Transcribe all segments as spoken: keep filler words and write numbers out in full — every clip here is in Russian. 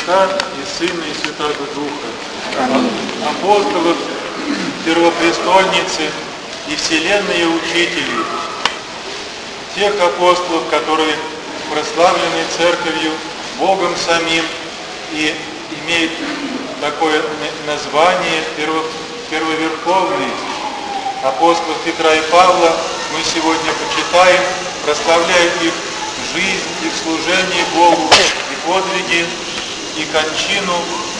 Отца и Сына и Святого Духа, апостолов, первопрестольницы и вселенные учители, тех апостолов, которые прославлены Церковью, Богом самим и имеют такое название первоверховные, апостолов Петра и Павла, мы сегодня почитаем, прославляя их жизнь, их служение Богу, и подвиги, и кончину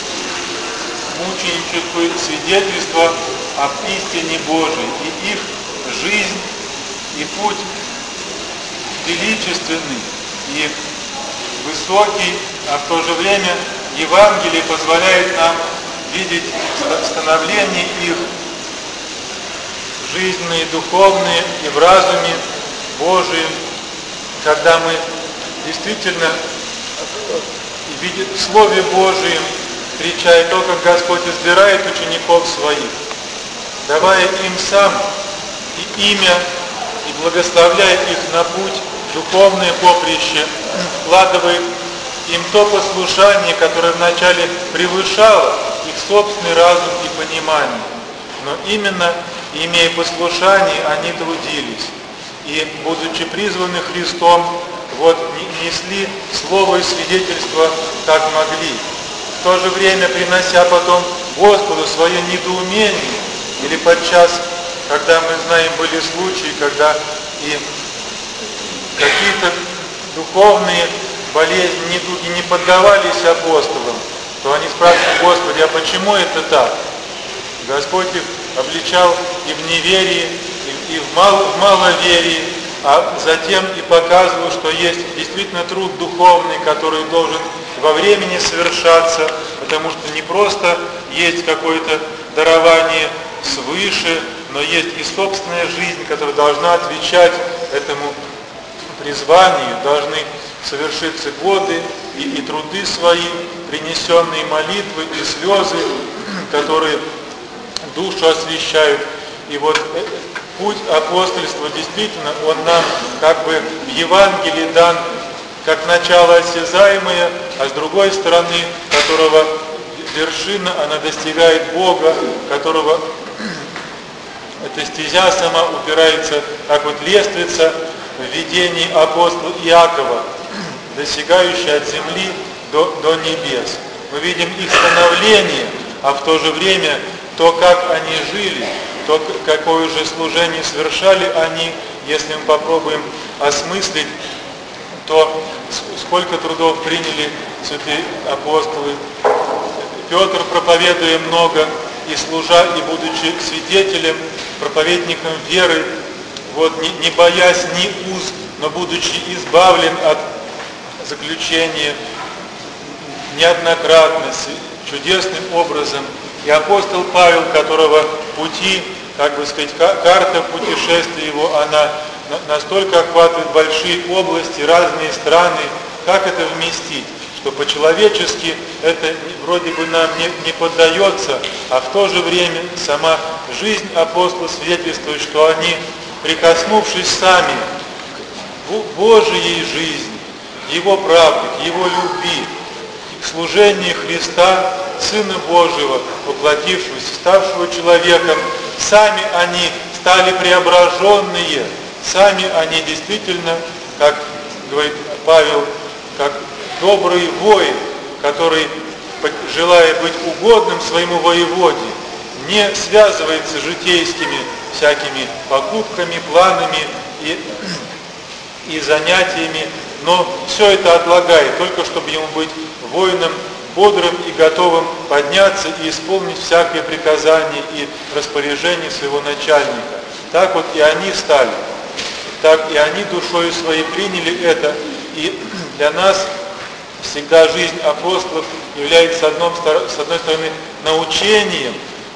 мученическую, свидетельство об истине Божией, и их жизнь, и путь величественный и высокий, а в то же время Евангелие позволяет нам видеть становление их жизненные, духовные и в разуме Божием, когда мы действительно видим в Слове Божием, встречая то, как Господь избирает учеников своих, давая им сам и имя, и благословляя их на путь, духовное поприще, вкладывает им то послушание, которое вначале превышало их собственный разум и понимание. Но именно имея послушание, они трудились. И, будучи призваны Христом, вот несли слово и свидетельство, как могли. В то же время принося потом Господу свое недоумение, или подчас, когда мы знаем, были случаи, когда и какие-то духовные болезни, недуги не поддавались апостолам, то они спрашивают: Господи, а почему это так? Господь их обличал и в неверии, и, и в, мал, в маловерии, а затем и показывал, что есть действительно труд духовный, который должен во времени совершаться, потому что не просто есть какое-то дарование свыше, но есть и собственная жизнь, которая должна отвечать этому призванию, должны совершиться годы и, и труды свои, принесенные молитвы и слезы, которые душу освещают. И вот путь апостольства действительно, он нам как бы в Евангелии дан как начало осязаемое, а с другой стороны, которого вершина, она достигает Бога, которого эта стезя сама упирается, как вот лестница в видении апостола Иакова, достигающая от земли до, до небес. Мы видим их становление, а в то же время то, как они жили, то, какое же служение совершали они, если мы попробуем осмыслить, то сколько трудов приняли святые апостолы. Петр, проповедуя много, и служа, и будучи свидетелем, проповедником веры, вот, не, не боясь ни уз, но будучи избавлен от заключения неоднократно, чудесным образом. И апостол Павел, которого пути, как бы сказать, карта путешествия его, она настолько охватывает большие области, разные страны, как это вместить, что по-человечески это вроде бы нам не, не поддается, а в то же время сама жизнь апостола свидетельствует, что они, прикоснувшись сами к Божьей жизни, к Его правде, к Его любви, к служению Христа, Сына Божьего, воплотившегося, ставшего человеком, сами они стали преображенные, сами они действительно, как говорит Павел, как добрый воин, который, желая быть угодным своему воеводе, не связывается житейскими всякими покупками, планами и, и занятиями, но все это отлагает, только чтобы ему быть воином бодрым и готовым подняться и исполнить всякое приказание и распоряжение своего начальника. Так вот и они стали, так и они душою своей приняли это, и для нас всегда жизнь апостолов является с одной, с одной стороны научением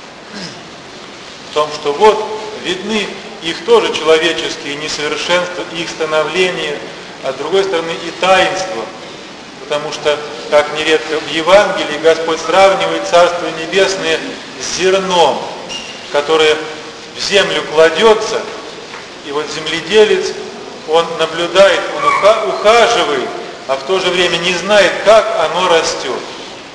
в том, что вот видны их тоже человеческие несовершенства, их становление, а с другой стороны и таинство, потому что, как нередко в Евангелии, Господь сравнивает Царство Небесное с зерном, которое в землю кладется, и вот земледелец, он наблюдает, он ухаживает, а в то же время не знает, как оно растет.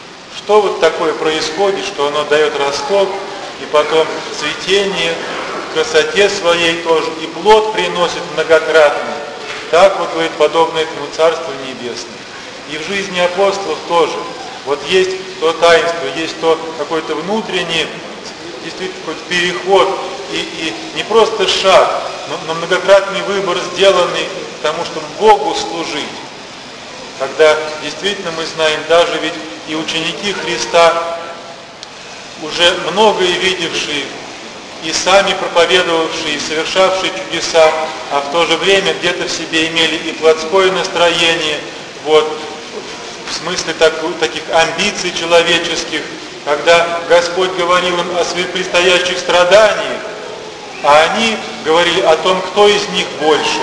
что вот такое происходит, что оно дает росток, и потом цветение, красоте своей тоже, и плод приносит многократно. Так вот, говорит, подобно этому Царству Небесному. И в жизни апостолов тоже. Вот есть то таинство, есть то какой-то внутренний, действительно, какой-то переход, и, и не просто шаг, но, но многократный выбор, сделанный к тому, чтобы Богу служить. Когда действительно мы знаем, даже ведь и ученики Христа, уже многое видевшие, и сами проповедовавшие, и совершавшие чудеса, а в то же время где-то в себе имели и плотское настроение, вот, в смысле так, таких амбиций человеческих, когда Господь говорил им о своих предстоящих страданиях, а они говорили о том, кто из них больше.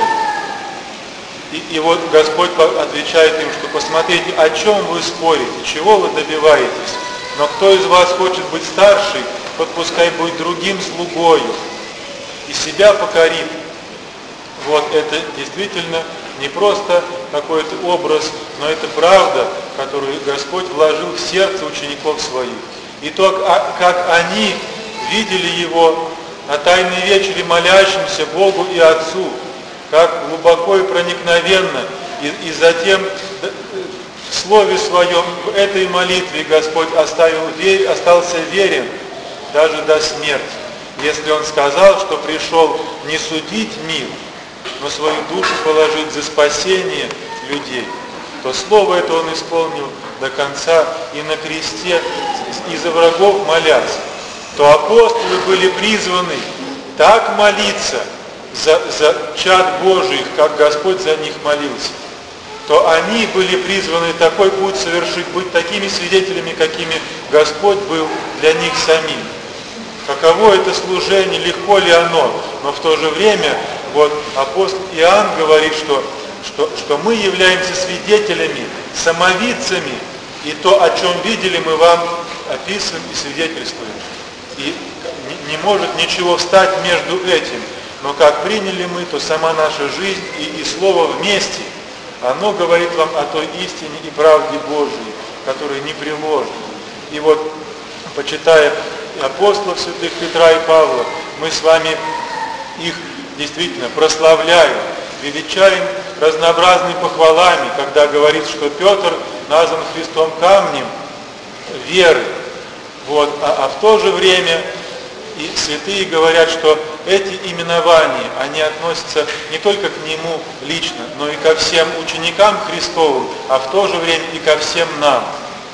И, и вот Господь отвечает им, что посмотрите, о чем вы спорите, чего вы добиваетесь, но кто из вас хочет быть старший, тот пускай будет другим слугою и себя покорит. Вот это действительно не просто какой-то образ, но это правда, которую Господь вложил в сердце учеников своих. И то, как они видели Его на Тайной вечере молящимся Богу и Отцу, как глубоко и проникновенно, и, и затем в Слове Своем, в этой молитве Господь оставил, остался верен даже до смерти. Если Он сказал, что пришел не судить мир, но свою душу положить за спасение людей, то Слово это Он исполнил до конца и на кресте, и за врагов молясь. То апостолы были призваны так молиться за, за чад Божиих, как Господь за них молился, то они были призваны такой путь совершить, быть такими свидетелями, какими Господь был для них самих. Каково это служение, легко ли оно, но в то же время вот апостол Иоанн говорит, что, что, что мы являемся свидетелями, самовидцами, и то, о чем видели, мы вам описываем и свидетельствуем. И не, не может ничего встать между этим, но как приняли мы, то сама наша жизнь и, и Слово вместе, оно говорит вам о той истине и правде Божией, которая непреложна. И вот, почитая апостолов святых Петра и Павла, мы с вами их действительно прославляем, величаем разнообразными похвалами, когда говорит, что Петр назван Христом камнем веры. Вот. А, а в то же время и святые говорят, что эти именования, они относятся не только к Нему лично, но и ко всем ученикам Христовым, а в то же время и ко всем нам.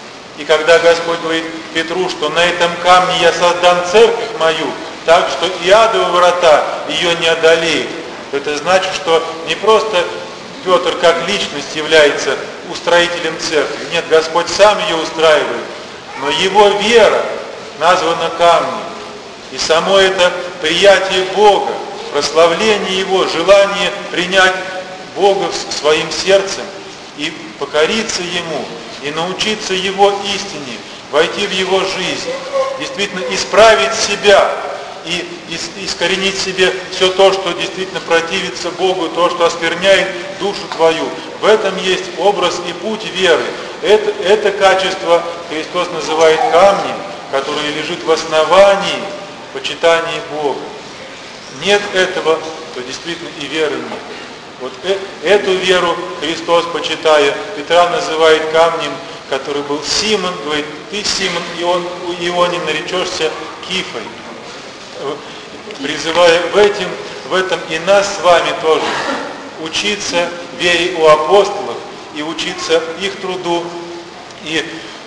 И когда Господь говорит Петру, что на этом камне я создам церковь мою, так что и адовы врата ее не одолеют, это значит, что не просто Петр как личность является устроителем церкви, нет, Господь сам ее устраивает, но его вера названа камнем. И само это приятие Бога, прославление Его, желание принять Бога своим сердцем и покориться Ему, и научиться Его истине, войти в Его жизнь, действительно исправить себя и искоренить в себе все то, что действительно противится Богу, то, что оскверняет душу твою. В этом есть образ и путь веры. Это, это качество Христос называет камнем, которое лежит в основании почитания Бога. Нет этого, то действительно и веры нет. Вот э, эту веру Христос, почитая, Петра называет камнем, который был Симон, говорит, ты, Симон, и он, у Ионе наречешься Кифой. Призывая в, этим, в этом и нас с вами тоже учиться вере у апостолов и учиться их труду, и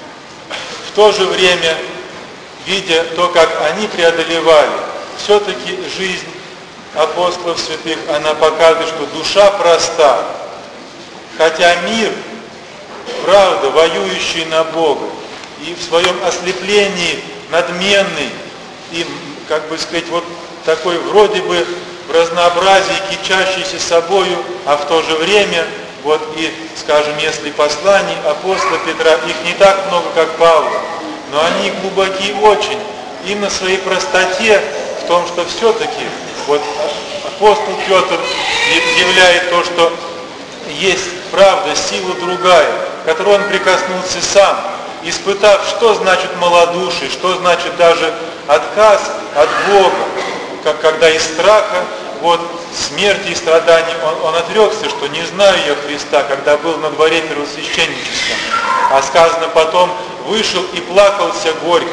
в то же время, видя то, как они преодолевали, все-таки жизнь апостолов святых, она показывает, что душа проста, хотя мир, правда, воюющий на Бога, и в своем ослеплении надменный, и, как бы сказать, вот такой вроде бы в разнообразии кичащийся собою, а в то же время, вот и, скажем, если посланий апостола Петра, их не так много, как Павла, но они глубоки очень, именно в своей простоте, в том, что все-таки вот апостол Петр являет то, что есть правда, сила другая, к которой он прикоснулся сам, испытав, что значит малодушие, что значит даже отказ от Бога, как, когда из страха вот, смерти и страданий он, он отрекся, что не знаю я Христа, когда был на дворе первосвященническом, а сказано потом, вышел и плакался горько.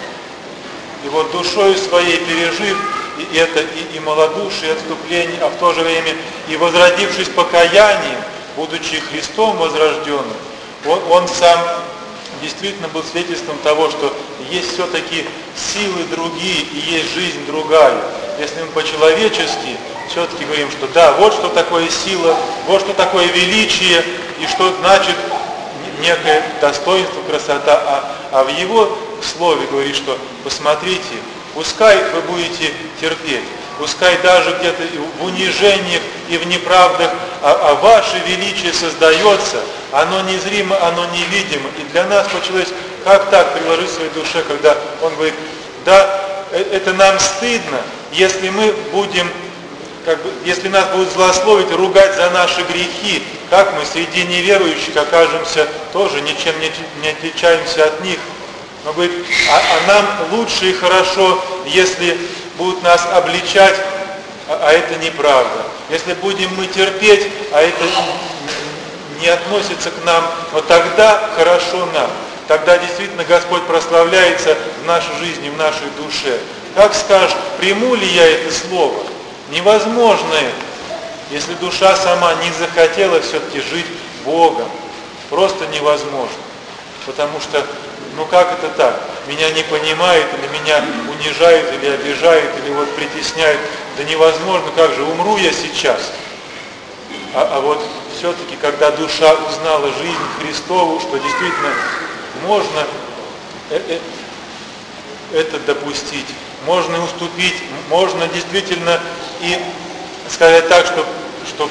И вот душою своей пережив и это и, и малодушие, и отступление, а в то же время и возродившись покаянием, будучи Христом возрожденным, он, он сам действительно был свидетельством того, что есть все-таки силы другие и есть жизнь другая. Если мы по-человечески все-таки говорим, что да, вот что такое сила, вот что такое величие, и что значит некое достоинство, красота, а, а в его слове говорит, что посмотрите, пускай вы будете терпеть, пускай даже где-то в унижениях и в неправдах, а, а ваше величие создается, оно незримо, оно невидимо. И для нас, по-человечески, как так приложить своей душе, когда он говорит, да, это нам стыдно, если мы будем, как бы, если нас будут злословить, ругать за наши грехи, как мы среди неверующих окажемся, тоже ничем не, не отличаемся от них. Но говорит, а, а нам лучше и хорошо, если будут нас обличать, а, а это неправда. Если будем мы терпеть, а это не относится к нам, но тогда хорошо нам. Тогда действительно Господь прославляется в нашей жизни, в нашей душе. Как скажешь, приму ли я это слово? Невозможно это, если душа сама не захотела все-таки жить Богом. Просто невозможно. Потому что, ну как это так? Меня не понимают, или меня унижают, или обижают, или вот притесняют. Да невозможно, как же, умру я сейчас. А, а вот все-таки, когда душа узнала жизнь Христову, что действительно можно это допустить, можно уступить, можно действительно и сказать так, что, что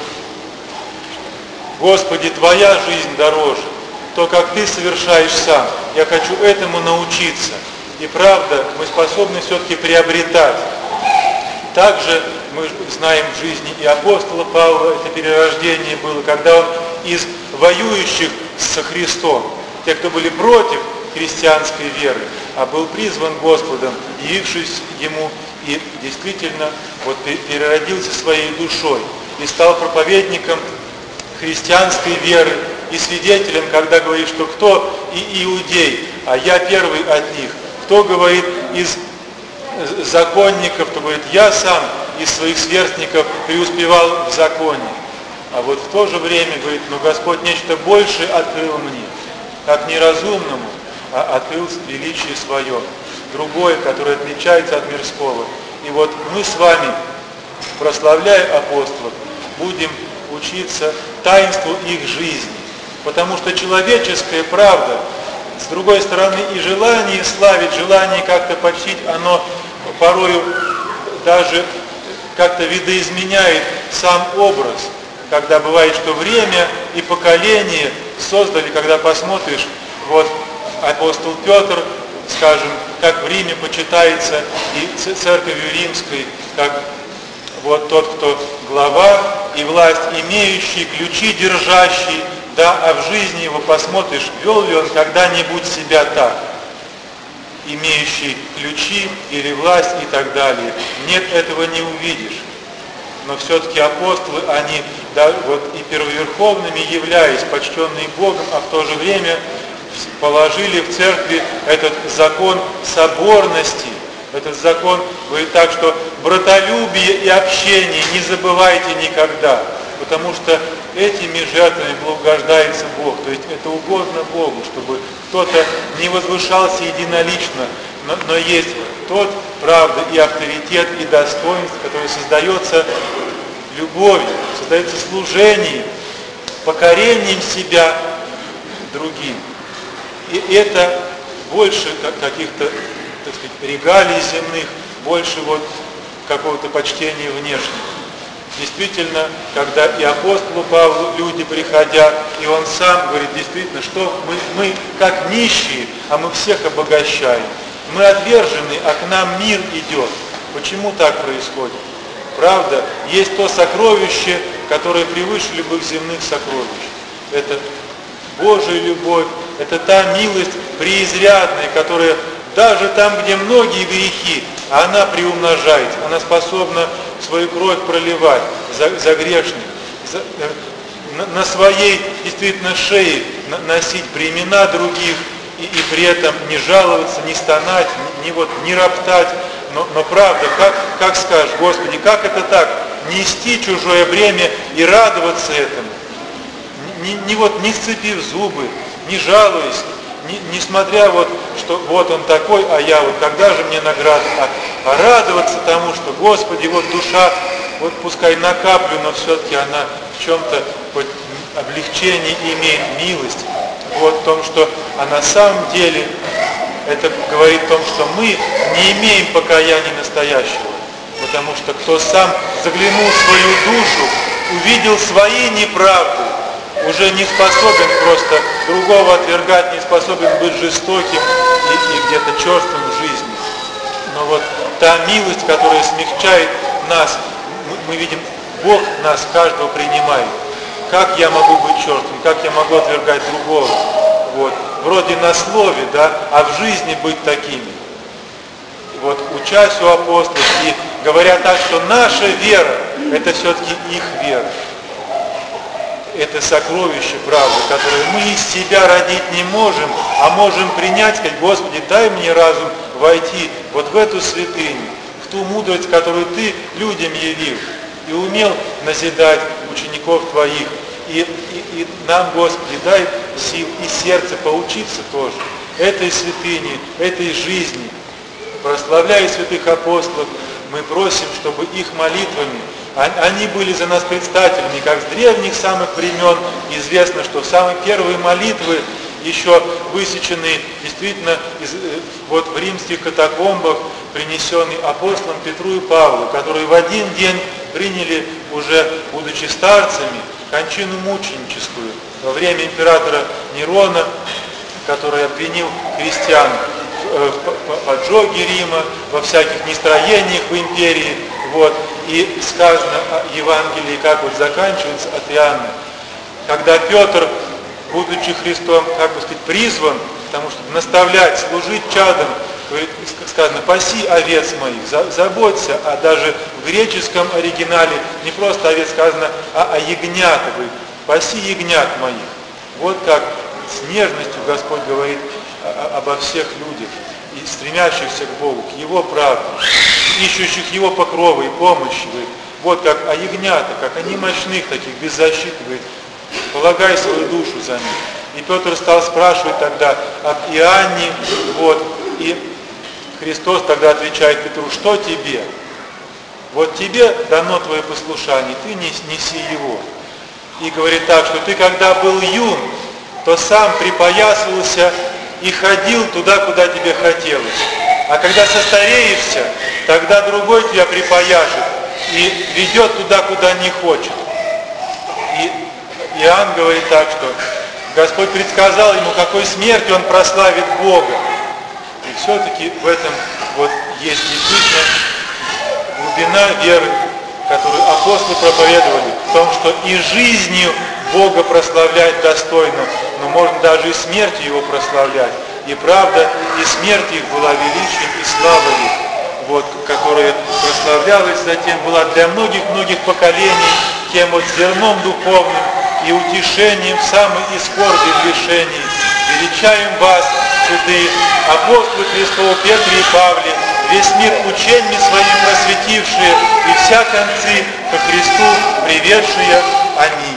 Господи, Твоя жизнь дороже, то, как Ты совершаешь сам, я хочу этому научиться. И правда, мы способны все-таки приобретать. Также мы знаем в жизни и апостола Павла, это перерождение было, когда он из воюющих со Христом, те, кто были против христианской веры, а был призван Господом, явившись Ему, и действительно вот переродился своей душой и стал проповедником христианской веры и свидетелем, когда говорит, что кто и иудей, а я первый от них, кто говорит из законников, кто говорит, я сам из своих сверстников преуспевал в законе. А вот в то же время, говорит, но Господь нечто большее открыл мне, как неразумному, а открыл величие свое, другое, которое отличается от мирского. И вот мы с вами, прославляя апостолов, будем учиться таинству их жизни, потому что человеческая правда, с другой стороны, и желание славить, желание как-то почтить, оно порою даже как-то видоизменяет сам образ, когда бывает, что время и поколение создали, когда посмотришь, вот апостол Петр, скажем, как в Риме почитается и церковью римской, как вот тот, кто глава и власть имеющий, ключи держащий, да, а в жизни его посмотришь, вел ли он когда-нибудь себя так, имеющий ключи или власть и так далее. Нет, этого не увидишь. Но все-таки апостолы, они, да, вот и первоверховными являясь, почтенные Богом, а в то же время положили в церкви этот закон соборности, этот закон, говорит так, что братолюбие и общение не забывайте никогда, потому что этими жертвами благоугождается Бог, то есть это угодно Богу, чтобы кто-то не возвышался единолично, но, но есть тот, правда, и авторитет, и достоинство, которое создается любовью, создается служением, покорением себя другим. И это больше каких-то, так сказать, регалий земных, больше вот какого-то почтения внешнего. Действительно, когда и апостолу Павлу люди приходя, и он сам говорит, действительно, что мы, мы как нищие, а мы всех обогащаем. Мы отвержены, а к нам мир идет. Почему так происходит? Правда, есть то сокровище, которое превыше любых земных сокровищ. Это Божия любовь, это та милость преизрядная, которая даже там, где многие грехи, она приумножает, она способна свою кровь проливать за, за грешных, за, на, на своей действительно шее носить бремена других и, и при этом не жаловаться, не стонать, не, не, вот, не роптать. Но, но правда, как, как скажешь, Господи, как это так? Нести чужое бремя и радоваться этому. Не, не, вот, не сцепив зубы, не жалуясь, не, несмотря вот, что вот он такой, а я вот, когда же мне награда? А, а радоваться тому, что, Господи, вот душа, вот пускай на каплю, но все-таки она в чем-то вот, облегчение имеет, милость. Вот в том, что а на самом деле это говорит о том, что мы не имеем покаяния настоящего. Потому что кто сам заглянул в свою душу, увидел свои неправды, уже не способен просто другого отвергать, не способен быть жестоким и, и где-то черствым в жизни. Но вот та милость, которая смягчает нас, мы, мы видим, Бог нас каждого принимает. Как я могу быть черствым, как я могу отвергать другого? Вот. Вроде на слове, да, а в жизни быть такими. Вот учась у апостолов и говоря так, что наша вера, это все-таки их вера. Это сокровище правды, которое мы из себя родить не можем, а можем принять, сказать, Господи, дай мне разум войти вот в эту святыню, в ту мудрость, которую Ты людям явил, и умел назидать учеников Твоих. И, и, и нам, Господи, дай сил и сердце поучиться тоже этой святыне, этой жизни. Прославляя святых апостолов, мы просим, чтобы их молитвами, они были за нас предстательными, как с древних самых времен. Известно, что самые первые молитвы, еще высеченные действительно из, вот в римских катакомбах, принесенные апостолам Петру и Павлу, которые в один день приняли, уже будучи старцами, кончину мученическую во время императора Нерона, который обвинил христиан в поджоге Рима, во всяких нестроениях в империи. Вот. И сказано о Евангелии, как вот заканчивается от Иоанна. Когда Петр, будучи Христом, как бы сказать, призван к тому, чтобы наставлять, служить чадом, говорит, как сказано, паси овец моих, заботься, а даже в греческом оригинале не просто овец сказано, а о ягнят, говорит, паси ягнят моих. Вот как с нежностью Господь говорит обо всех людях, и стремящихся к Богу, к Его правде, ищущих Его покрова и помощи. Говорит, вот как о ягнята, как о немощных таких, беззащитных, говорит, полагай свою душу за них. И Петр стал спрашивать тогда об Иоанне, вот, и Христос тогда отвечает Петру, что тебе? Вот тебе дано твое послушание, ты неси его. И говорит так, что ты когда был юн, то сам припоясывался и ходил туда, куда тебе хотелось. А когда состареешься, тогда другой тебя припояшет и ведет туда, куда не хочет. И Иоанн говорит так, что Господь предсказал ему, какой смертью он прославит Бога. И все-таки в этом вот есть действительно глубина веры, которую апостолы проповедовали, в том, что и жизнью Бога прославлять достойно, но можно даже и смертью Его прославлять. И правда, и смерть их была величием и славой их, вот, которая прославлялась затем, была для многих-многих поколений тем вот зерном духовным и утешением в самой и скорби в лишении. Величаем вас, святые апостолы Христовы Петре и Павле, весь мир ученьями своим просветившие и вся концы ко Христу приведшие. Аминь.